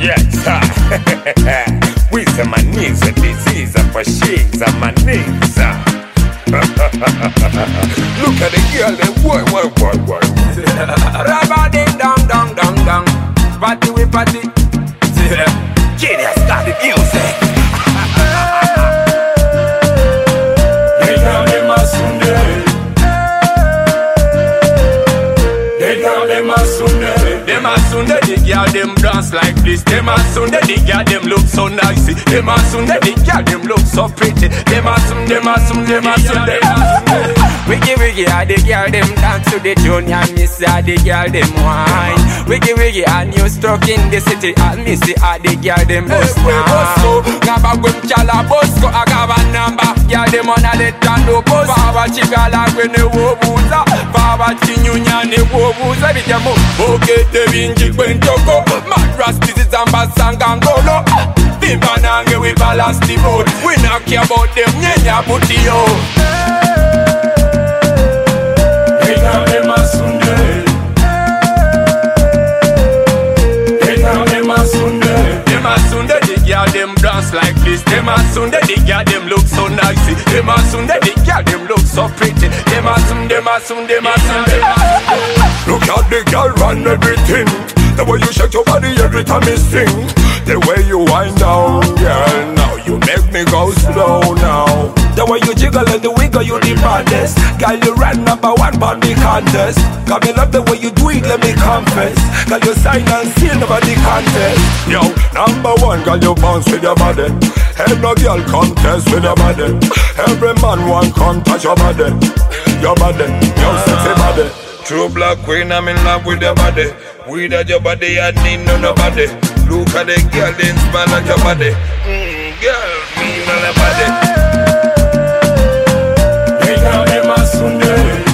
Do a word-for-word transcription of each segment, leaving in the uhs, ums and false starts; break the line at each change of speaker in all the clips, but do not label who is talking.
Yes, sir. We say my knees a disease for shades and my knees. Look at the girl, the boy, boy, boy, boy.
Rubber ding dong dong dong dong. Party we party.
Genius got the music.
They call them a Sunday. They call them a Sunday. Them a Sunday, the girl them dance like this. Them a Sunday, the girl them look so nice. Them a Sunday, the girl them look so pretty. Them a Sunday, them a Sunday, them a Sunday. Wiggy wiggy, a the girl them dance to the tune, and miss a the girl them wine. Wiggy wiggy, a new struck in the city, and miss a the girl them bust now. Gaba gwem chala bosko, a gaba number. Girl them on a let and do post. Baba chigala gwene wobuza, baba chinyunya ne wobuza. Bitemo, okay te binji kwen toko. Mad rastis is ambasanga ngolo. Bimba nange we balance the boat. We not care about them, nyenya buti yo. They call them a Sunday. They call them a Sunday. Them a Sunday, the girl them dance like this. Them a Sunday, the girl them look so nice. Them a Sunday, the girl them look so pretty. Them a Sunday, them a Sunday, them a Sunday.
Look at the girl run everything. The way you shake your body every time you sing. The way you wind down, girl. Now you make me go slow now. The way you jiggle and the wiggle, you the baddest. Girl, you ran number one on the contest. Got me love the way you do it, let me confess. Girl, you sign and seal over the contest. Yo, number one, girl, you bounce with your body. Ain't no girl contest with your body. Every man want come touch your body. Your body, your sexy body. True black queen, I'm in love with your body. With your body, I need no nobody. Look at the girl, they inspire like your body. Mmm, girl, me know the body.
They call them a Sunday.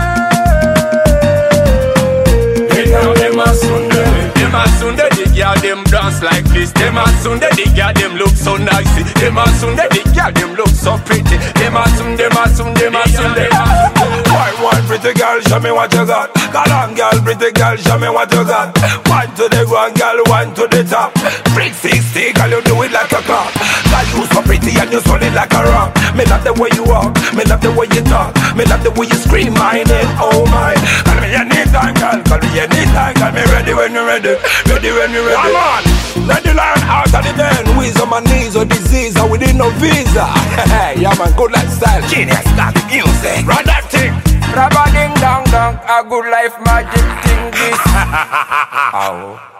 They call them a Sunday. Them a Sunday, the girl them dance like this. Them a Sunday, the girl them look so nice. Them a Sunday, the girl them look so pretty. Them a Sunday, them a Sunday, them a Sunday.
Why one pretty girl, show me what you got. Come on, girl, pretty girl, show me what you got. One to the ground, girl, one to the top. Freak sixty, girl, you do it like a cop. Girl, you so pretty and you solid like a rock. Me love the way you walk, me love the way you talk. Me love the way you scream my name, oh my. Call me anytime, girl, call me anytime, girl. Me ready when you ready, ready when you ready. Come on, ready lion out of the den. With on my knees or disease, or within no visa. Yeah man, good lifestyle. Genius got the music. Run that thing.
Rubber ding dong dong, a good life magic thing this. Ow.